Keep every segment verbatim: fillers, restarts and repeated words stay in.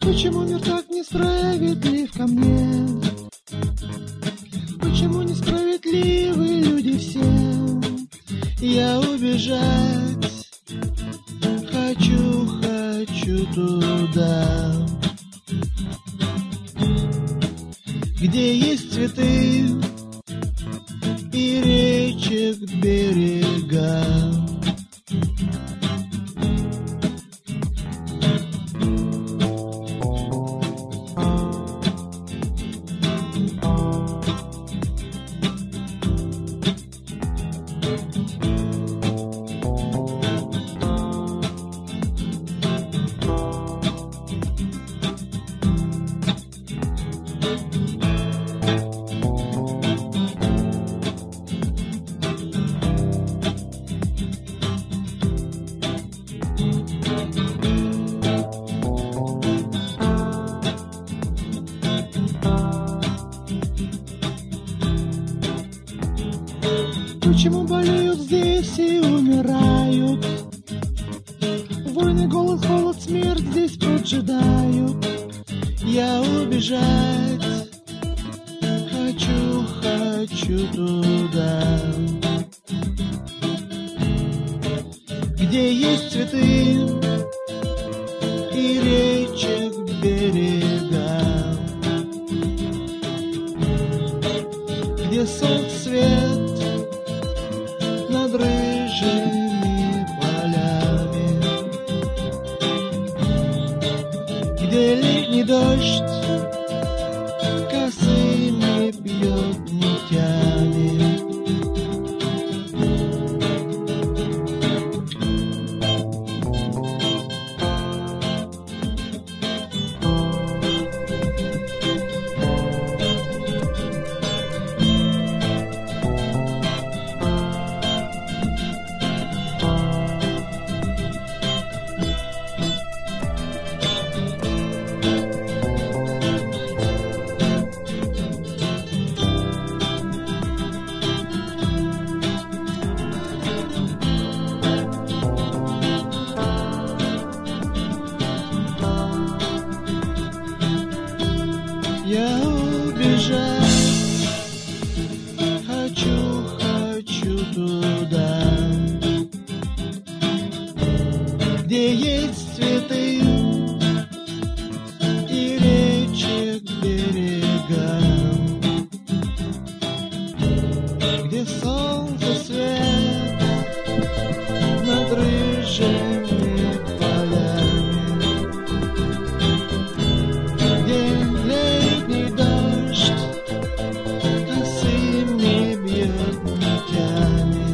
Почему мир так несправедлив ко мне? Почему несправедливы люди все? Я убежать хочу, хочу туда, где есть цветы и речек берега. Почему болеют здесь и умирают? Войны, голод, холод, смерть здесь поджидают. Я убежать хочу, хочу туда, где есть цветы и речек берега, где солнце свет над рыжими полями, где летний дождь косыми бьет нитями. Я убежать хочу, хочу туда, где есть цветы и речек берега, где солнце свет над рыжими полями, где летний дождь косыми бьет нитями.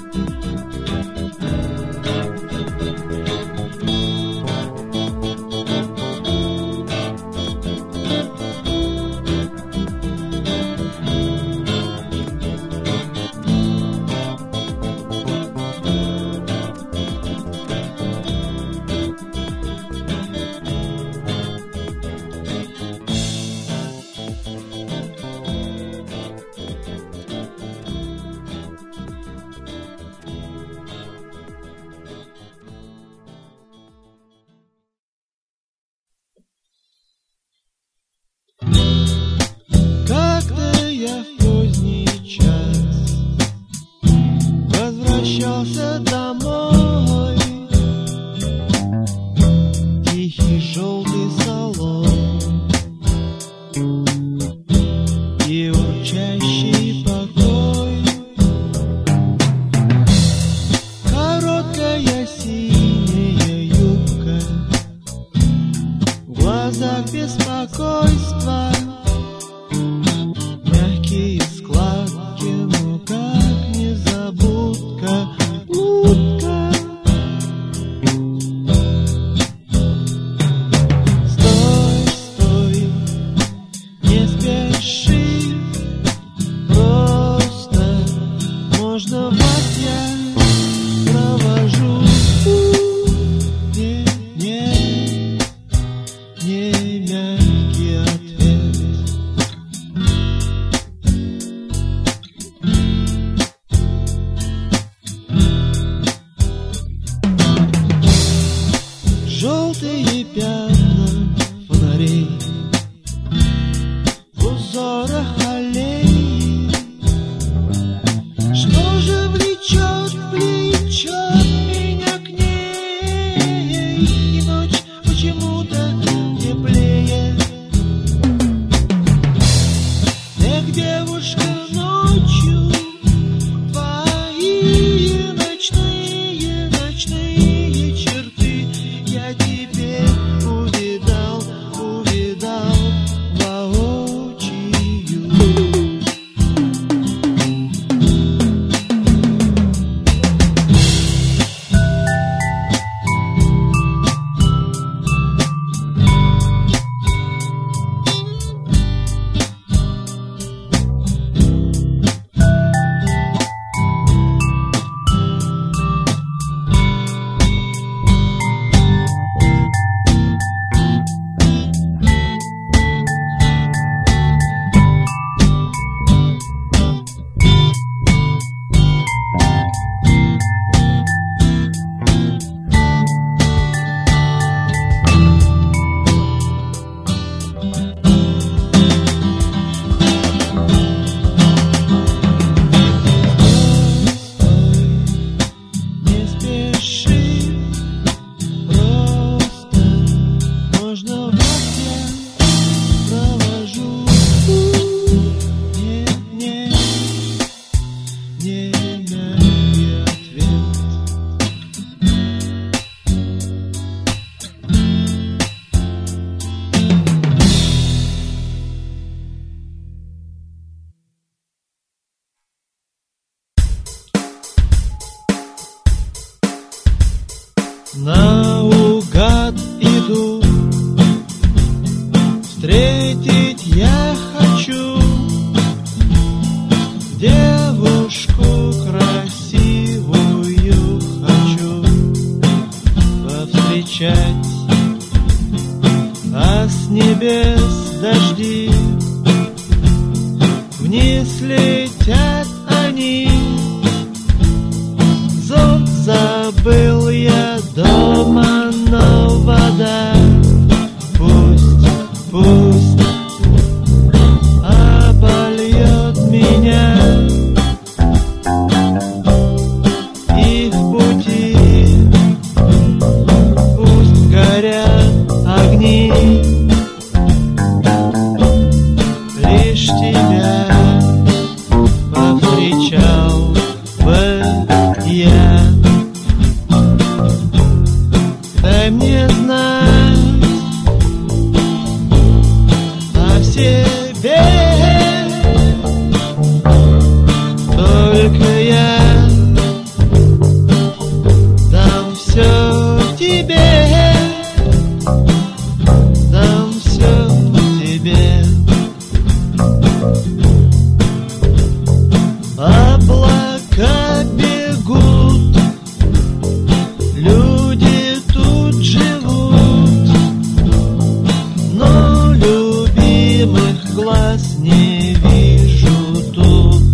Как-то я в поздний час возвращался домой. Тихий желтый салон и урчащий покой. Короткая синяя юбка, в глазах беспокойства, мягкие складки, ну как незабудка, утка. Стой, стой, не спеши, просто можно вас я провожу. Не, не, не мягкий ответ. Желтые пятна фонарей морей, в узорах аллей. Что же влечет, влечет меня к ней, и ночь почему-то теплее. Эх, девушка, ночью твои ночные, ночные черты я теперь увидал, увидал воочию. Наугад иду, встретить я хочу девушку красивую, хочу повстречать, а с небес дожди вниз летят они. Зов забыл я дома, но вода пусть, пусть обольет меня, и в пути пусть горят огни. Лишь тебя повстречал бы я. Дай мне знать о себе, только я дам все тебе, дам все тебе. Облака бегут, люди тут живут, но любимых глаз не вижу тут.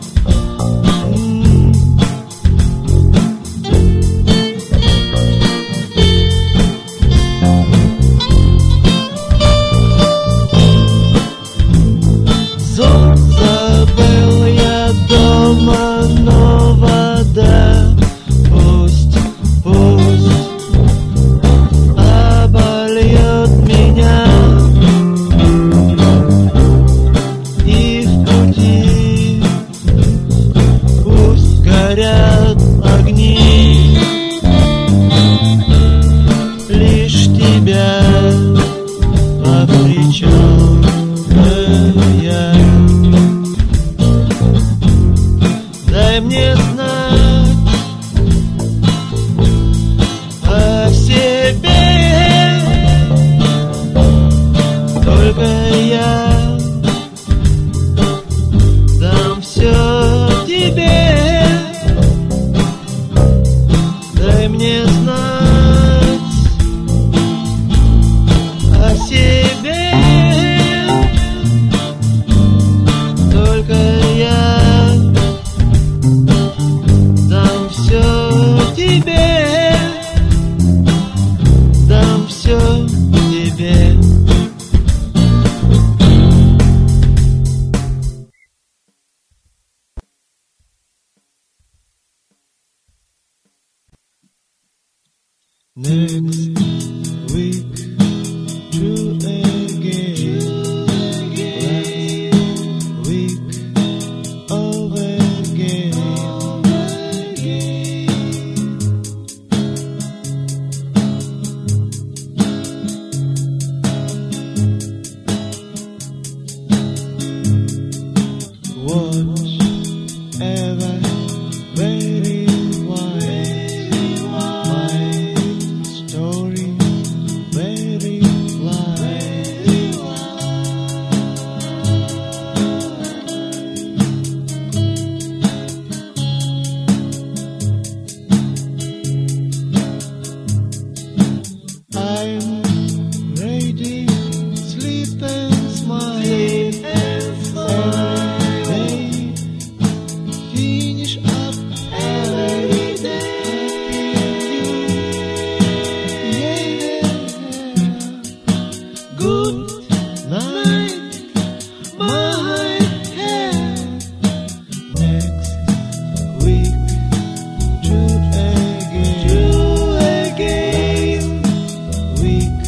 Зов забыл я дома, но вода пусть, пусть обольет меня, и в пути пусть горят огни. Лишь тебя повстречал бы я. Дай мне знать о себе, только я дам все тебе. Дай мне знать о себе, только я дам все тебе, дам все тебе. I'm ready, sleep and smile, sleep and smile. They finish up every day. Yeah. Good night, my head. Next week, do again, do again. Week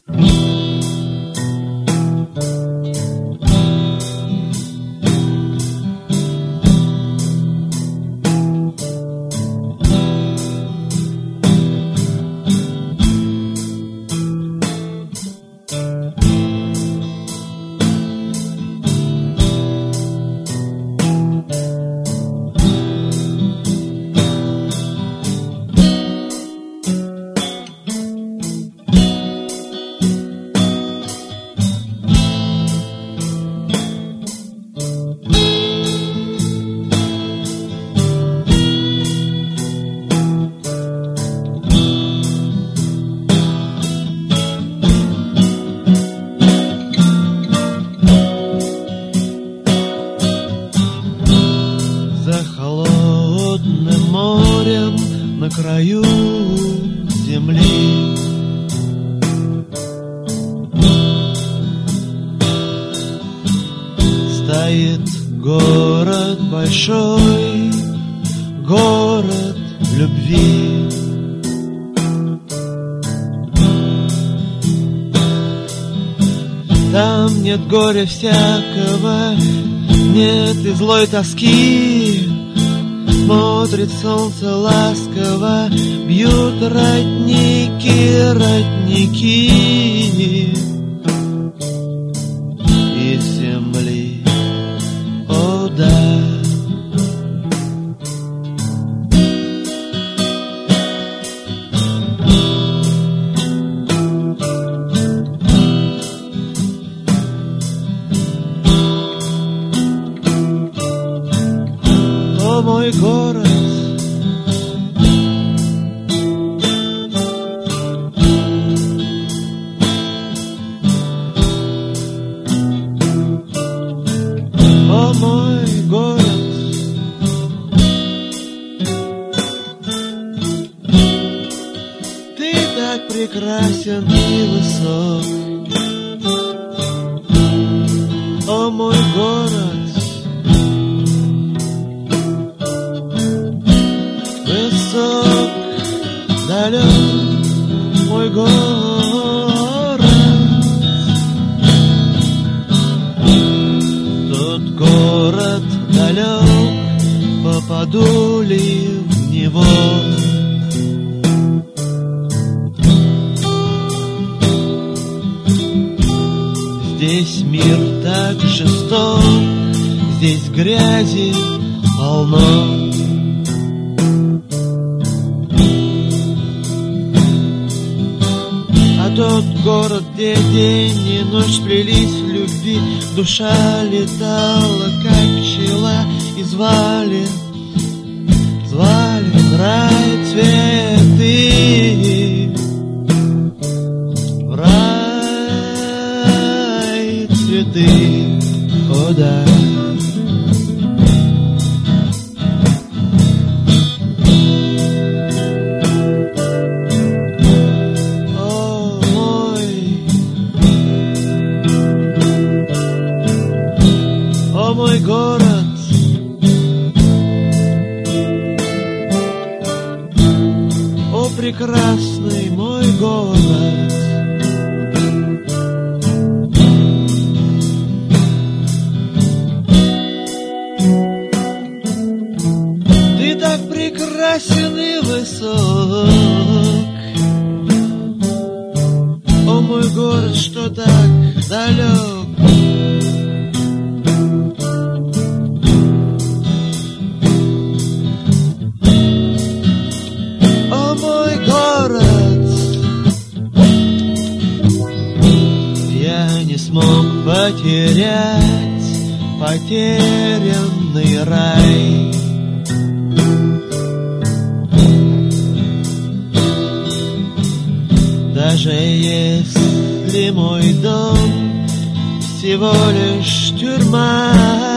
На краю земли стоит город большой, город любви. Там нет горя всякого, нет и злой тоски. Смотрит солнце ласково, бьют родники, родники из земли, о да. О мой город, о мой город, ты так прекрасен и высок, о мой город. Высок, далек мой город, тот город далек, попаду ли в него? Здесь мир так жесток, здесь грязи полно. Тот город, где день и ночь сплелись в любви, душа летала, как пчела, и звали, звали в рай цветы, в рай цветы, о да. Мой город, о прекрасный мой город, ты так прекрасен и высок, о мой город, что так далек. Не смог потерять потерянный рай. Даже если мой дом всего лишь тюрьма,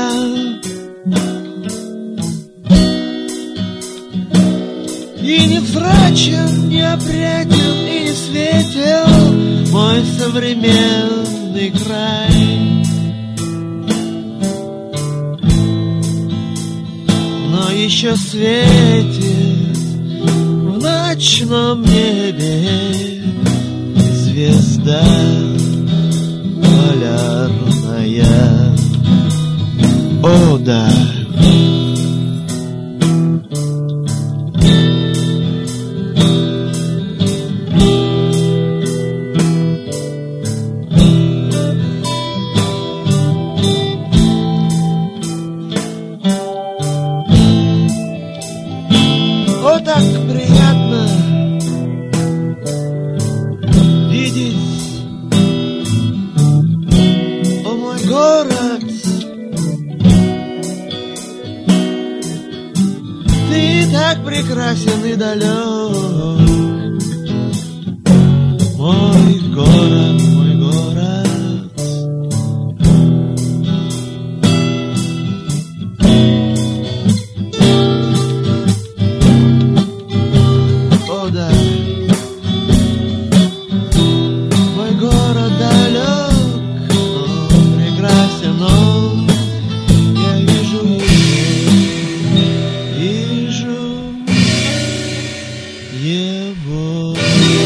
и невзрачен, не опрятен и не светел мой современный край, но еще светит в ночном небе звезда. звезда полярная. О, да. О, так приятно видеть, о, мой город. Ты так прекрасен и далек, мой город, мой город. О, да. Мой город далек, но прекрасен он. Я вижу его, вижу его.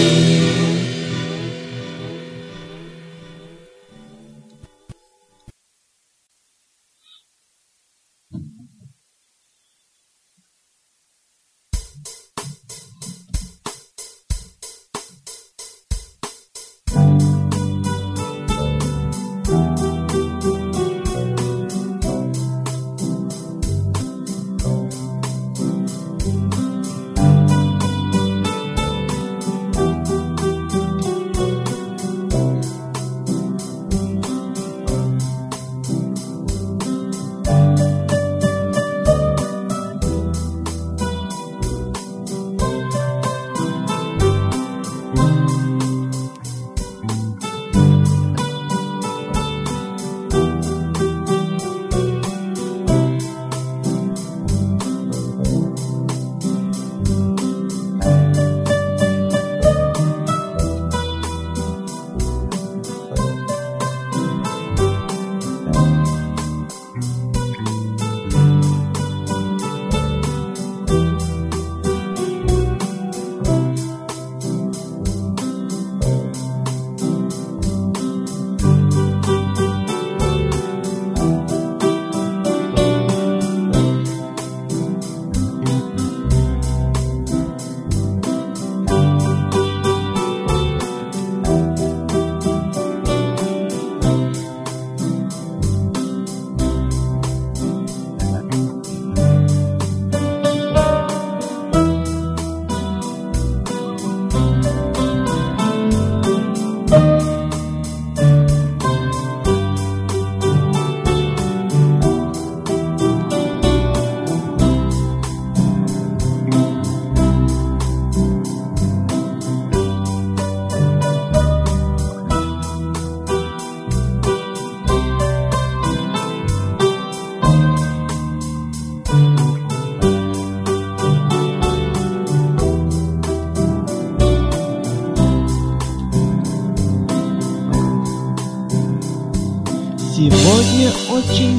Сегодня очень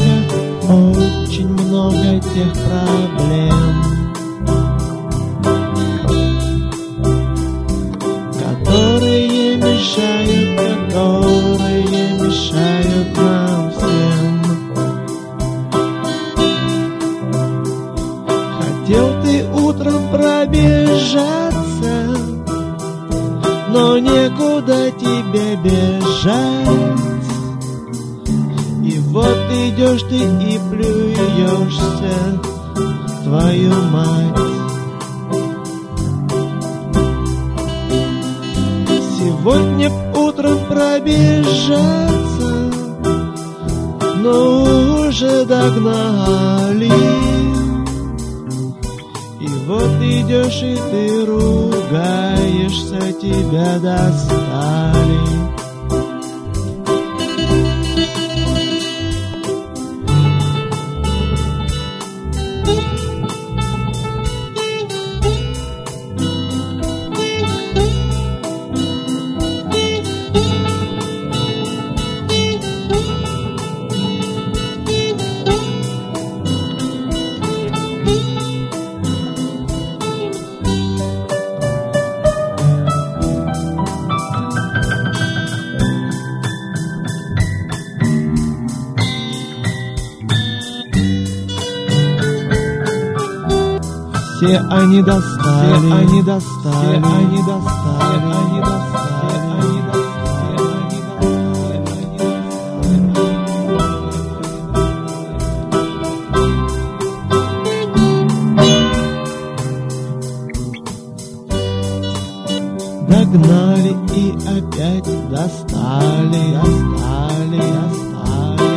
много, очень много тех проблем, которые мешают, которые мешают нам всем. Хотел ты утром пробежаться, но некуда тебе бежать. И вот идешь ты и плюешься, твою мать. Сегодня утром пробежаться, но уже догнали. И вот идешь и ты ругаешься, тебя достали. Все они достали, все они достали, все они достали, они достали, они достали. Догнали и опять достали, достали, достали,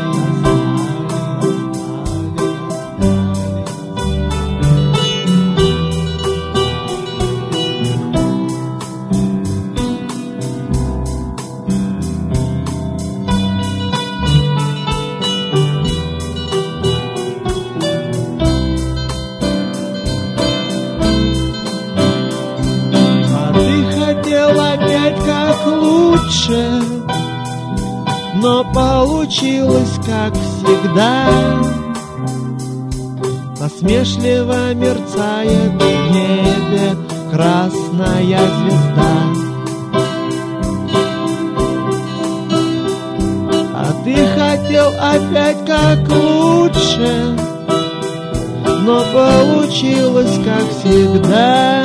опять как лучше, но получилось как всегда. Насмешливо мерцает в небе красная звезда. А ты хотел опять как лучше, но получилось как всегда.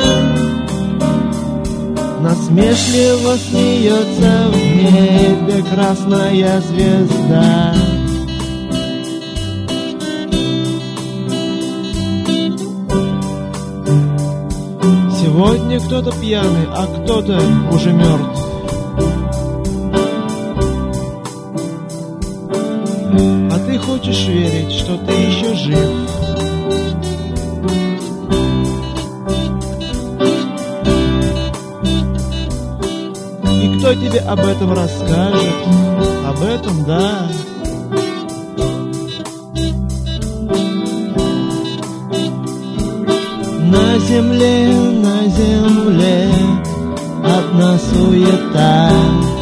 Насмешливо смеется в небе красная звезда. Сегодня кто-то пьяный, а кто-то уже мертв. А ты хочешь верить, что ты еще жив. Кто тебе об этом расскажет? Об этом, да. На земле, на земле одна суета.